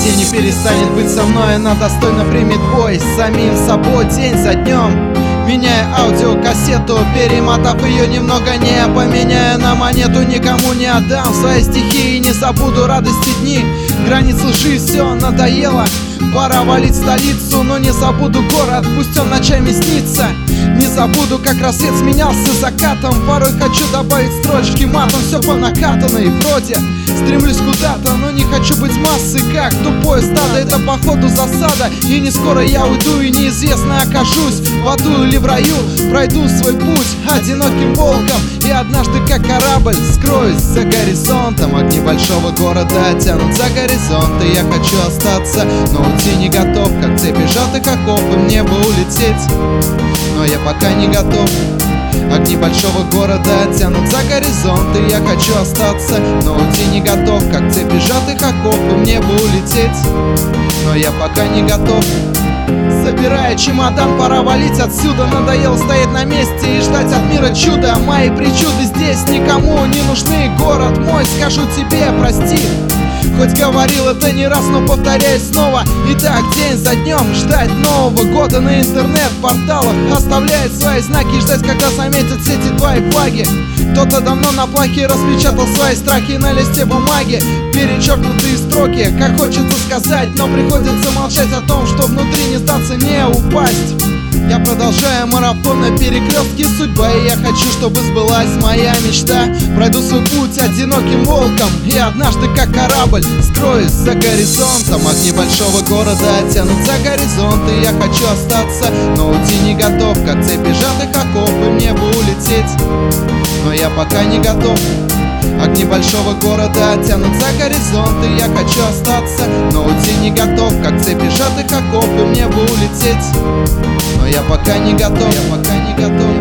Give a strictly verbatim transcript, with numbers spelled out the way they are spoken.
день не перестанет быть со мной, она достойно примет бой с самим собой день за днем. Меняя аудиокассету, перемотав ее немного, не поменяя на монету, никому не отдам свои стихи и не забуду радости дни. Границ лжи все надоело, пора валить в столицу, но не забуду город, пусть он ночами снится. Не забуду, как рассвет сменялся закатом, порой хочу добавить строчки матом, все по накатанной вроде. Стремлюсь куда-то, но не хочу быть массой, как тупое стадо, это походу засада. И не скоро я уйду, и неизвестно окажусь в аду или в раю. Пройду свой путь одиноким волком, и однажды, как корабль, скроюсь за горизонтом. Огни большого города тянут за горизонт, и я хочу остаться, но уйти не готов, как цепи сжатых оков, и мне бы улететь, но я пока не готов. Огни большого города тянут за горизонт, и я хочу остаться, но уйти не готов, как цепи сжатых оков, и мне бы улететь, но я пока не готов. Собирая чемодан, пора валить отсюда. Надоело стоять на месте и ждать от мира чуда. Мои причуды здесь никому не нужны. Город мой, скажу тебе, прости. Хоть говорил это не раз, но повторяю снова. И так день за днем ждать Нового года на интернет-порталах, оставляет свои знаки и ждать, когда заметят все эти твои флаги. Кто-то давно на плахе распечатал свои страхи на листе бумаги, перечеркнутые строки, как хочется сказать, но приходится молчать о том, что внутри не сдаться, не упасть. Я продолжаю марафон на перекрестке судьбы, и я хочу, чтобы сбылась моя мечта. Пройду свой путь одиноким волком, и однажды, как корабль, скроюсь за горизонтом. Огни большого города тянут за горизонт, и я хочу остаться, но уйти не готов, как цепи сжатых оков, и мне бы улететь, но я пока не готов. Огни большого города тянут за горизонт, и я хочу остаться, но уйти не готов, как цепи сжатых оков, и мне бы улететь, но я пока не готов, я пока не готов.